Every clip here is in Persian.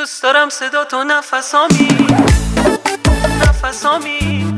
دوست دارم صدا تو نفسامی نفسامی،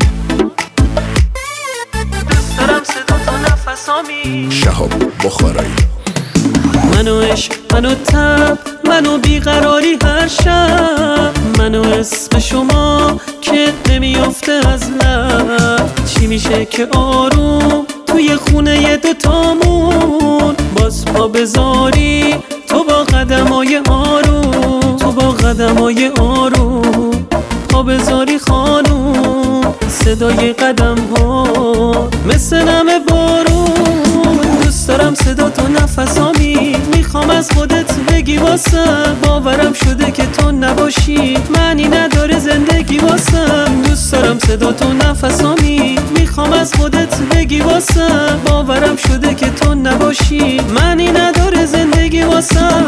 دوست دارم صدا تو نفسامی. شهاب بخارایی. منو عشق، منو تب، منو بیقراری هر شب، منو اسم شما که نمیافته از لب. چی میشه که آروم توی خونه دوتامون باز پا بذاری تو با قدمای آروم، تو با قدمای آروم پا بذاری خانوم. صدای قدم ها مثل نم بارون. دوست دارم صدا تو نفسامی، میخوام از خودت بگی واسم. باورم شده که تو نباشی معنی نداره زندگی واسم. دوست دارم صدا تو نفسامی، میخوام از خودت بگی واسم. باورم شده که تو نباشی معنی نداره زندگی واسم.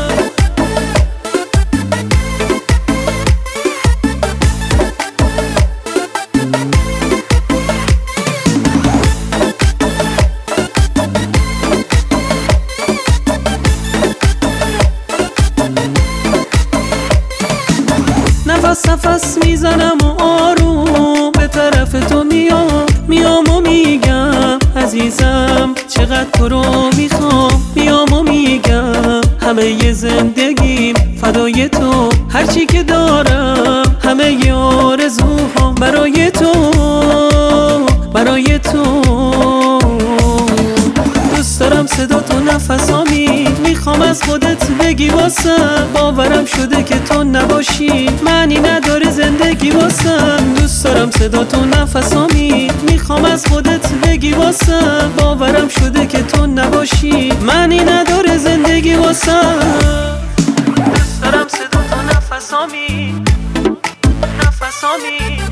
نفس نفس میزنم و آروم به طرف تو میام و میگم عزیزم چقدر تو رو میخوام. میام و میگم همه ی زندگیم فدای تو، هرچی که دارم همه ی آرزوهام برای تو، برای تو. دوست دارم صدا تو نفسامی، میخوام از خودت بگی واسم. باورم شده که تو نباشی معنی نداره زندگی واسم. دوست دارم صدا تو نفسامی، میخوام از خودت بگی واسم. باورم شده که تو نباشی معنی نداره زندگی واسم. دوست دارم صدا تو نفسامی نفسامی،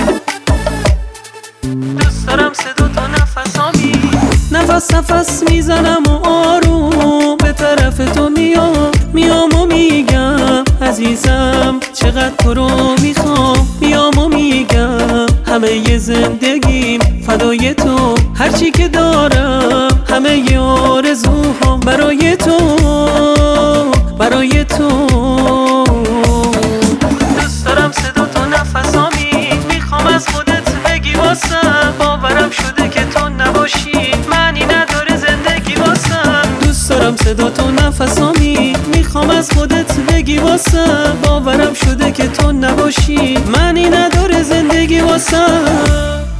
دوست دارم صدا تو نفسامی. نفس نفس میزنم و آروم به طرف تو میام و میگم عزیزم چقدر تو رو میخوام. میام و میگم همه ی زندگیم فدای تو، هرچی که دارم همه ی آرزوهام برای تو، برای تو. دوست دارم صدا تو نفسامی، میخوام از خودت بگی واسم. باورم شده که تو نباشی معنی نداره زندگی واسم. دوست دارم صدا تو نفسامی، میخوام از خودت بگی واسم. باورم شده که تو نباشی معنی نداره زندگی واسم.